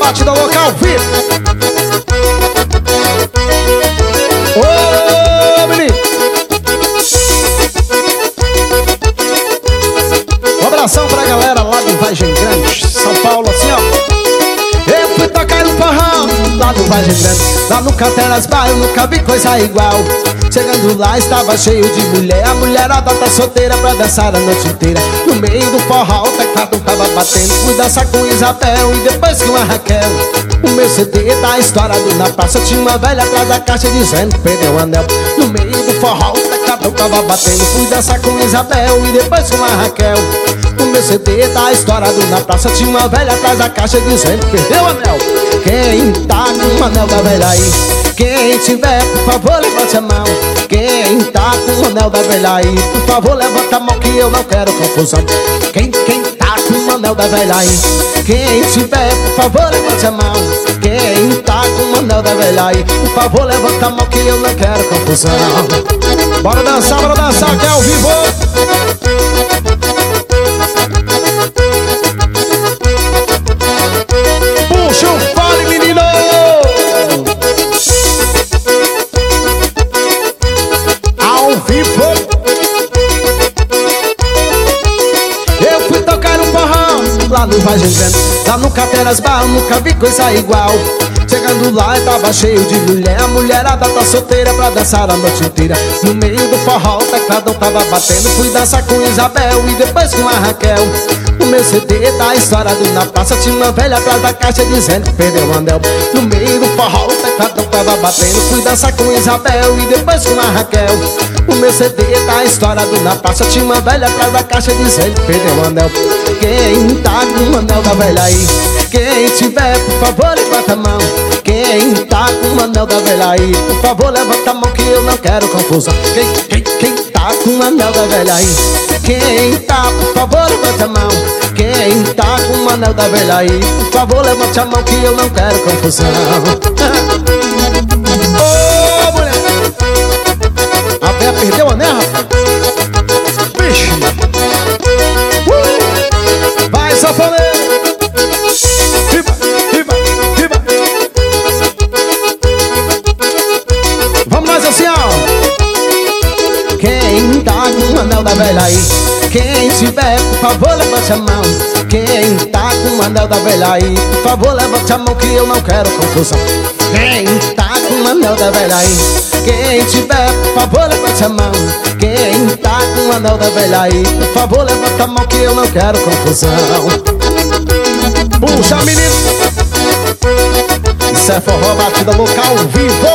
batida local, vivo. Ô, menino. Um abração pra galera lá do Vargem Grande, São Paulo, assim, ó. Eu fui tocar no forró lá do Vargem Grande, lá no Canteras Bar, eu nunca vi coisa igual. Chegando lá estava cheio de mulher, a mulherada tá solteira pra dançar a noite inteira. No meio do forró o teclado tava batendo, fui dançar com Isabel e depois com a Raquel. O meu CD tá estourado na praça, tinha uma velha atrás da caixa dizendo perdeu o anel. No meio do forró o teclado tava batendo, fui dançar com Isabel e depois com a Raquel. O meu CD tá estourado na praça, tinha uma velha atrás da caixa dizendo perdeu o anel. Quem tá com o anel da velha aí? Quem tiver, por favor, levante a mão. Quem tá com o anel da velha aí? Por favor, levanta a mão que eu não quero confusão. Quem tá com o anel da velha aí? Quem tiver, por favor, levante a mão. Quem tá com o anel da velha aí? Por favor, levanta a mão que eu não quero confusão. Bora dançar que é ao vivo. Puxa o fole, menino! Ao vivo! Eu fui tocar um forró lá no Vargem Grande, lá no Canteras Bar, nunca vi coisa igual. Chegando lá tava cheio de mulher, a mulherada tá solteira pra dançar a noite inteira. No meio do forró o tecladão tava batendo, fui dançar com Isabel e depois com a Raquel. O meu CD tá estourado na praça, tinha uma velha atrás da caixa dizendo que perdeu o anel. No meio do forró o tecladão tava batendo, fui dançar com Isabel e depois com a Raquel. O meu CD tá estourado na praça, tinha uma velha atrás da caixa dizendo que perdeu o anel. Quem tá com o anel da velha aí? Quem tiver, por favor, levanta a mão. Quem tá com o anel da velha aí? Por favor, levanta a mão que eu não quero confusão. Quem tá com o anel da velha aí? Quem tá, por favor, levanta a mão. Quem tá com o anel da velha aí? Por favor, levante a mão que eu não quero confusão. Ô, mulher! A véia perdeu o anel, rapaz? Vixe! Vai, sanfoneiro! Vamos nós assim, ó. Quem tá com o anel da velha aí? Quem tiver, por favor, levante a mão. Quem tá com o anel da velha aí? Por favor, levante a mão que eu não quero confusão. Quem tá com o anel da velha aí? Quem tiver, por favor, levante a mão. Quem tá com o anel da velha aí? Por favor, levanta a mão que eu não quero confusão. Puxa, menino! Isso é forró batida local vivo.